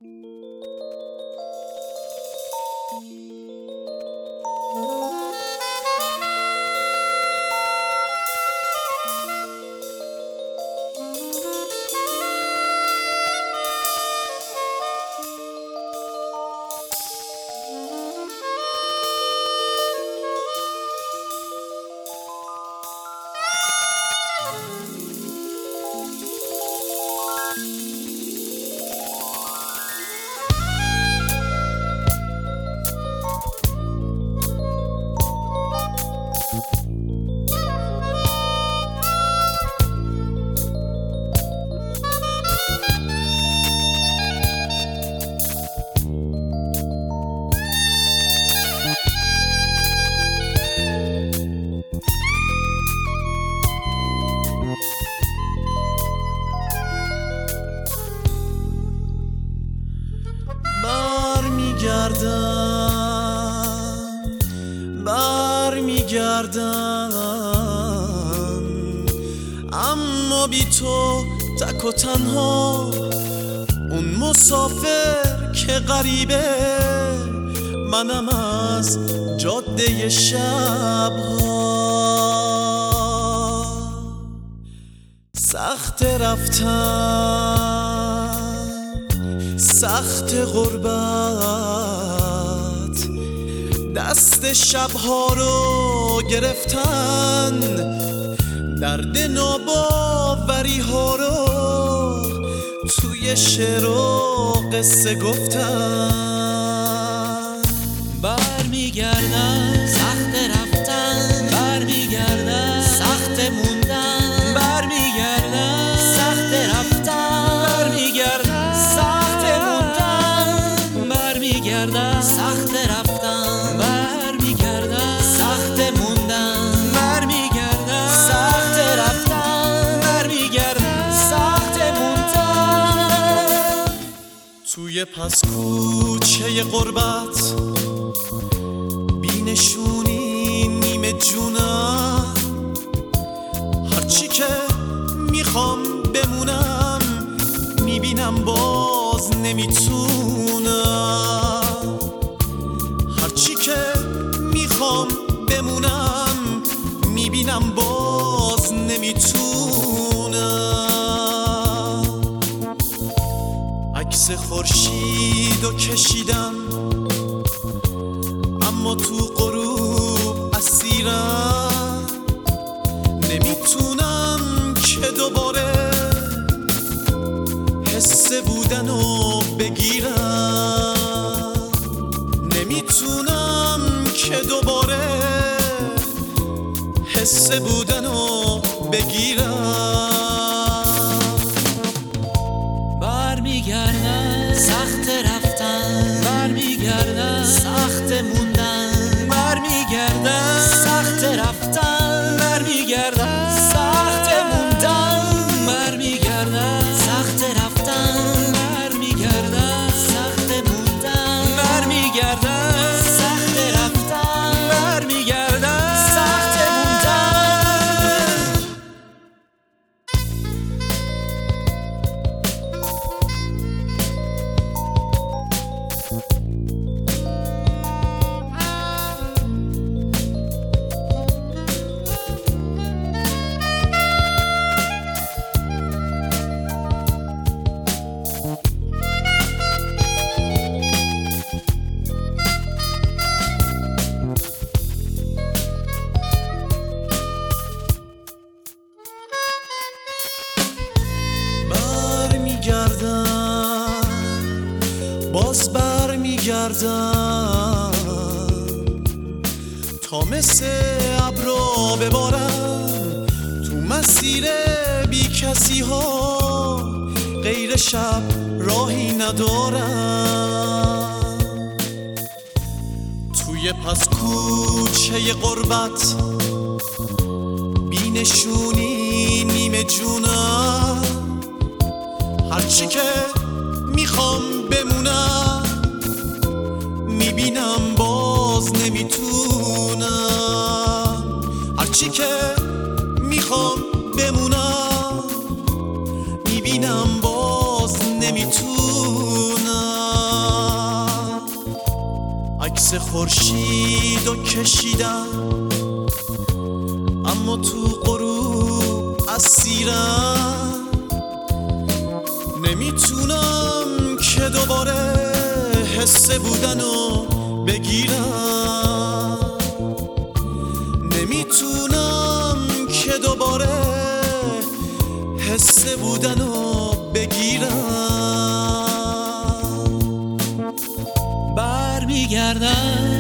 برمیگردم اما بی تو تک و تنها، اون مسافر که غریبه، منم از جاده شبها. سخت رفتن، سخت غربت، دست شبها رو گرفتن، درد ناباوری ها رو توی شعر و قصه گفتن. برمیگردن سخت رفتن، برمیگردن سخت موندن، برمیگردن سخت رفتن، برمیگردن سخت موندن، برمیگردن سخت رفتن، برمیگردن سخت موندن، برمیگردن سخت رفتن، برمیگردن سخت موندن. توی پس کوچه غربت بینشونی نیمه جونم، هرچی که میخوام بمونم میبینم باز نمیتونم، هرچی که میخوام بمونم میبینم باز نمیتونم. عکس خورشیدو کشیدم اما تو غروب اسیرم، نمیتونم که دوباره حس بودنو بگیرم، نمیتونم که دوباره حس بودنو بگیرم. برمیگردن سخت رفتن، برمیگردن سخت موندن، برمیگردن سخت رفتن، برمیگردن سخت موندن، برمیگردن سخت رفتن، برمیگردن سخت موندن، برمیگردن سخت رفتن، برمیگردن سخت موندن. باز برمیگردم تا مثل ابرا ببارم تو مسیر بی کسی ها، غیر شب راهی ندارم. توی پس کوچه غربت بینشونی نیمه جونم، هرچی که میخوام بمونم میبینم باز نمیتونم، هرچی که میخوام بمونم میبینم باز نمیتونم. عکس خورشیدو کشیدم، اما تو غروب اسیرم. نمیتونم که دوباره حس بودنو بگیرم، نمیتونم که دوباره حس بودنو بگیرم. برمیگردم